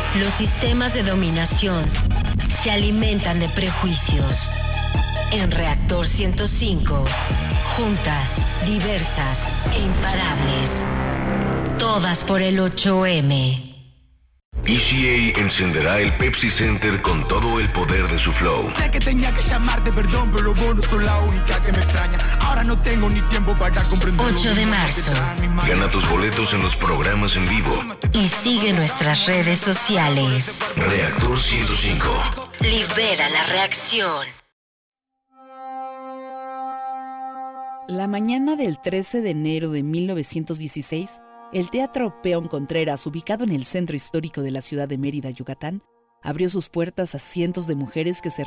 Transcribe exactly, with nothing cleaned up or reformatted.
Los sistemas de dominación se alimentan de prejuicios. En Reactor ciento cinco, juntas, diversas e imparables. Todas por el ocho eme. E C A encenderá el Pepsi Center con todo el poder de su flow. Sé que tenía que llamarte, perdón, pero vos no sos la única que me extraña. Ahora no tengo ni tiempo para comprender. ocho de marzo. Gana tus boletos en los programas en vivo. Y sigue nuestras redes sociales. Reactor ciento cinco. Libera la reacción. La mañana del trece de enero de mil novecientos dieciséis, el Teatro Peón Contreras, ubicado en el centro histórico de la ciudad de Mérida, Yucatán, abrió sus puertas a cientos de mujeres que se